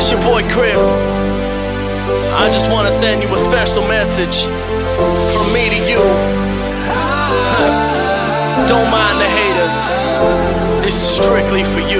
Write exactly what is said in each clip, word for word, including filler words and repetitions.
It's your boy Crib. I just wanna send you a special message from me to you. Don't mind the haters. This is strictly for you.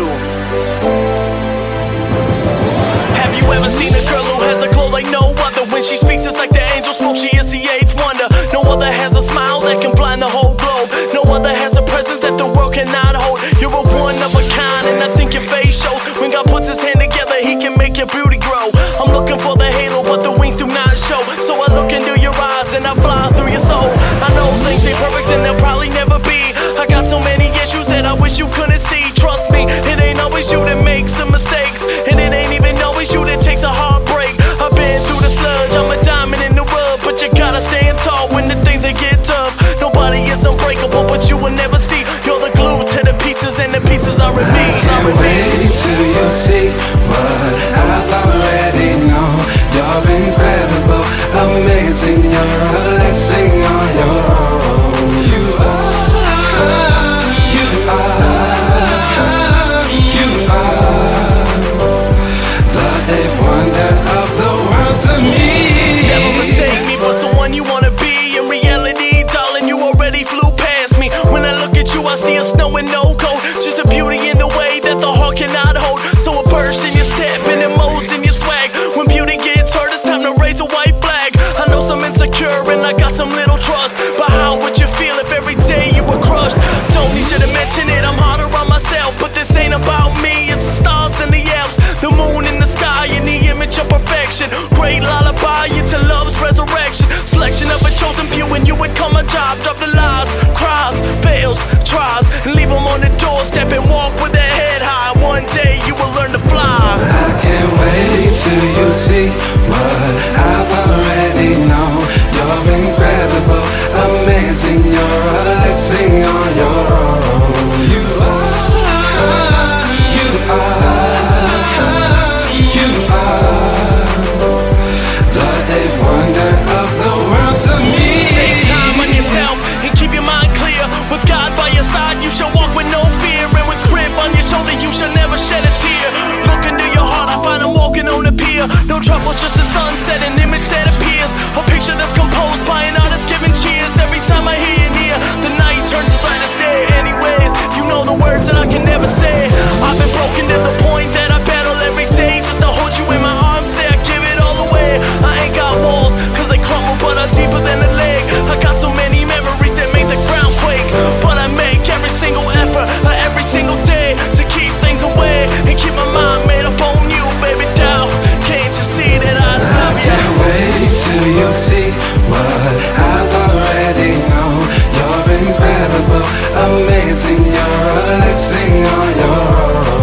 Have you ever seen a girl who has a glow like no other? When she speaks it's like the angel spoke, she is the eighth wonder. No other has a smile that can blind the whole globe. No other has a presence that the world cannot hold. You're a one of a kind and I think your face shows. When God puts his hand together he can make your beauty grow. I'm looking for the halo but the wings do not show. So I look into your eyes and I fly through your soul. I know things ain't perfect and they'll probably never be. I got so many issues that I wish you couldn't see. Trust me, it ain't always you that makes the mistakes, and it ain't even always you that takes a heartbreak. I've been through the sludge, I'm a diamond in the rough, but you gotta stand tall when the things that get tough. Nobody is unbreakable, but you will never see. You're the glue to the pieces, and the pieces are in me. I can't wait till you see what I've already known. You're incredible, amazing, you're a blessing on your own. You are, you are, you are the eighth wonder of the world to me. Never mistake me for someone you wanna be. In reality, darling, you already flew past me. When I look at you, I see a snow and no coat. Just a beauty in the way that the heart cannot hold. So a burst in your step and it molds in your swag. When beauty gets hurt, it's time to raise a white flag. I know some insecure and I got some little trust, but how would you feel if every day you were crushed? Don't need you to mention it, I'm harder on myself. But this ain't about me, it's the stars and the Alps, the moon in the sky and the image of perfection. Great lullaby into love's resurrection. Selection of a chosen few and you would come a job. Drop the lies, cries, fails, tries, and leave them on the doorstep and walk with their head high. One day you will learn to fly. I can't wait till you see what I've already known. You're incredible, amazing, you're a blessing on your own. You are, you are, you are the eighth wonder of the world to me. Take time on yourself and keep your mind clear. With God by your side you shall walk with no fear, and with Crib on your shoulder you shall never shed a tear. Look into your heart, I find I'm walking on a pier. No trouble, just a sunset, an image that appears, a picture that's composed by an artist giving cheers. Every time I hear you near, the night turns as light as day. Anyways, you know the words that I can never say. I've been broken to the point that I battle every day just to hold you in my arms, say I give it all away. I ain't got walls, cause they crumble but are deeper than a leg. I got so many memories that make the ground quake, but I make every single effort, uh, every single day to keep things away and keep my mind made up on you, baby doll. Can't you see that I love you? I can't wait till you see what I've already known. You're incredible, amazing, you're a blessing on your own.